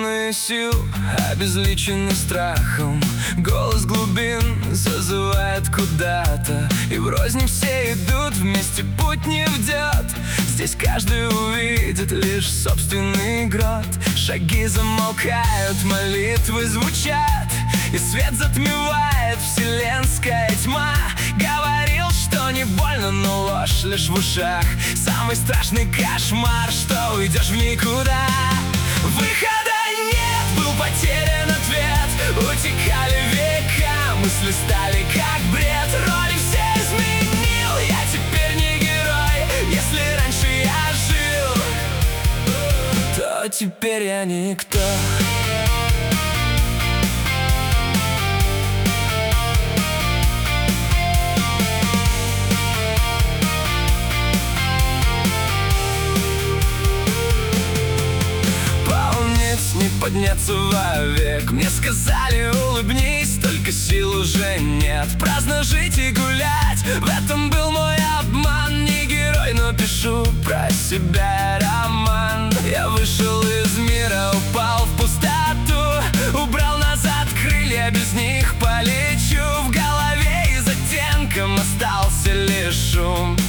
полные сил, обезличенный страхом. Голос глубин зазывает куда-то, и врознь все идут, вместе путь не ведет. Здесь каждый увидит лишь собственный грот. Шаги замолкают, молитвы звучат, и свет затмевает вселенская тьма. Говорил, что не больно, но ложь лишь в ушах. Самый страшный кошмар, что уйдешь в никуда. Выхода нет, был потерян ответ. Утекали века, мысли стали как бред. Роли все изменил, я теперь не герой. Если раньше я жил, то теперь я никто. Не подняться вовек. Мне сказали, улыбнись, только сил уже нет. Праздно жить и гулять, в этом был мой обман. Не герой, но пишу про себя роман. Я вышел из мира, упал в пустоту, убрал назад крылья, без них полечу. В голове из оттенком остался лишь шум.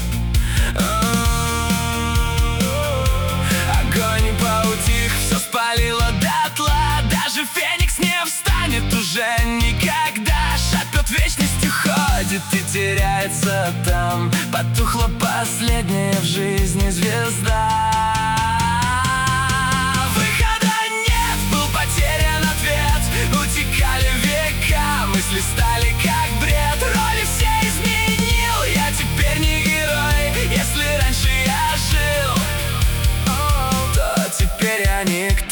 Огонь поутих, все спалило дотла. Даже феникс не встанет уже никогда. Шапет вечностью, ходит и теряется там. Потухла последняя в жизни звезда. Выхода нет, был потерян ответ. Утекали века, мысли стали как бред. Роли все изменил, я теперь не герой. Если раньше я жил, теперь я никто.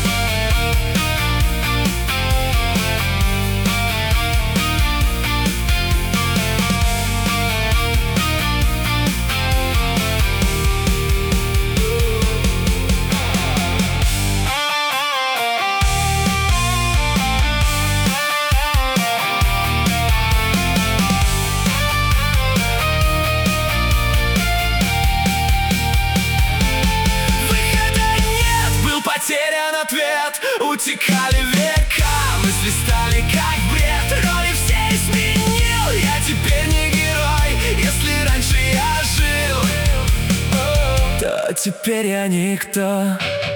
Потерян ответ, утекали века, мысли стали как бред. Роли все изменил, я теперь не герой. Если раньше я жил, то теперь я никто.